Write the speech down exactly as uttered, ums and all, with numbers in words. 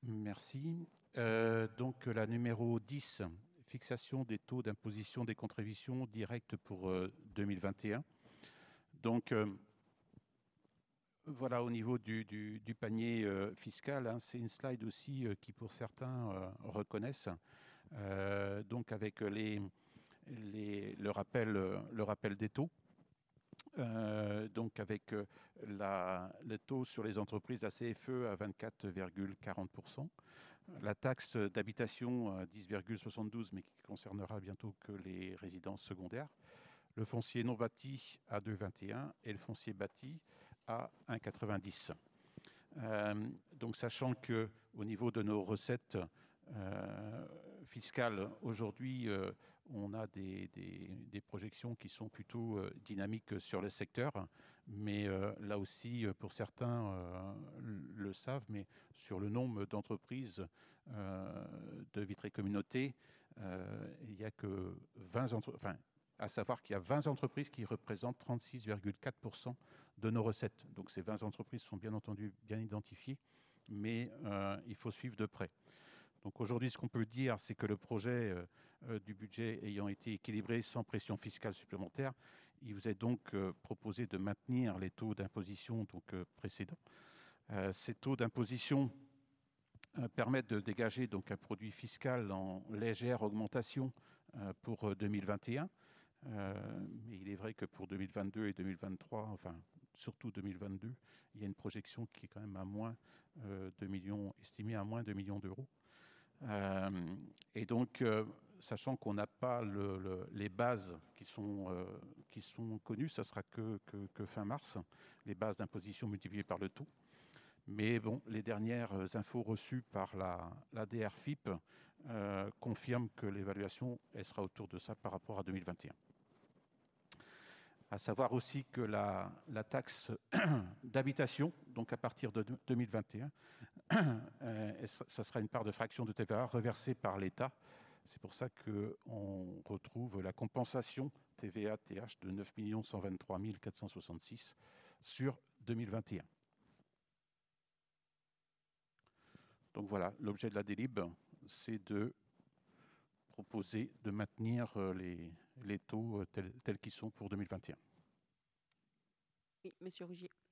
Merci. Euh, donc la numéro dix, fixation des taux d'imposition des contributions directes pour euh, deux mille vingt et un. Donc euh, voilà, au niveau du, du, du panier euh, fiscal, hein, c'est une slide aussi euh, qui pour certains euh, reconnaissent. Euh, donc avec les, les, le, rappel, le rappel des taux. Euh, donc avec euh, la, le taux sur les entreprises, la C F E à vingt-quatre virgule quarante pour cent, la taxe d'habitation à dix virgule soixante-douze, mais qui concernera bientôt que les résidences secondaires, le foncier non bâti à deux virgule vingt et un et le foncier bâti à un virgule quatre-vingt-dix. Euh, donc sachant qu'au niveau de nos recettes euh, fiscales, aujourd'hui, euh, on a des, des, des projections qui sont plutôt euh, dynamiques sur le secteur, mais euh, là aussi, pour certains euh, le savent, mais sur le nombre d'entreprises euh, de Vitré Communauté, euh, il n'y a que vingt entreprises, enfin, à savoir qu'il y a vingt entreprises qui représentent trente-six virgule quatre pour cent de nos recettes. Donc ces vingt entreprises sont bien entendu bien identifiées, mais euh, il faut suivre de près. Donc aujourd'hui, ce qu'on peut dire, c'est que le projet euh, du budget ayant été équilibré sans pression fiscale supplémentaire, il vous est donc euh, proposé de maintenir les taux d'imposition donc, euh, précédents. Euh, ces taux d'imposition euh, permettent de dégager donc, un produit fiscal en légère augmentation euh, pour deux mille vingt et un. Euh, mais il est vrai que pour deux mille vingt-deux et deux mille vingt-trois, enfin surtout deux mille vingt-deux, il y a une projection qui est quand même à moins euh, deux millions, estimée à moins deux millions d'euros. Euh, et donc, euh, sachant qu'on n'a pas le, le, les bases qui sont, euh, qui sont connues, ça sera que, que, que fin mars, les bases d'imposition multipliées par le taux. Mais bon, les dernières infos reçues par la, la D R F I P euh, confirment que l'évaluation elle sera autour de ça par rapport à deux mille vingt et un. À savoir aussi que la, la taxe d'habitation, donc à partir de deux mille vingt et un, euh, ça sera une part de fraction de T V A reversée par l'État. C'est pour ça qu'on retrouve la compensation T V A T H de neuf millions cent vingt-trois mille quatre cent soixante-six sur deux mille vingt et un. Donc voilà, l'objet de la délib, c'est de proposer de maintenir les, les taux tels, tels qu'ils sont pour deux mille vingt et un. Oui, Monsieur Rougier.